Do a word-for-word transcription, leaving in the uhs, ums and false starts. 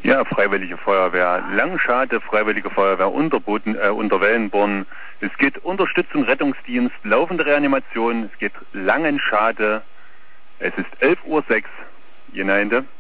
Ja, Freiwillige Feuerwehr Langschade, Freiwillige Feuerwehr Unterboden, äh, Unterwellenborn. Es geht Unterstützung, Rettungsdienst, laufende Reanimation. Es geht Langenschade. Es ist elf Uhr sechs. Gemeinde.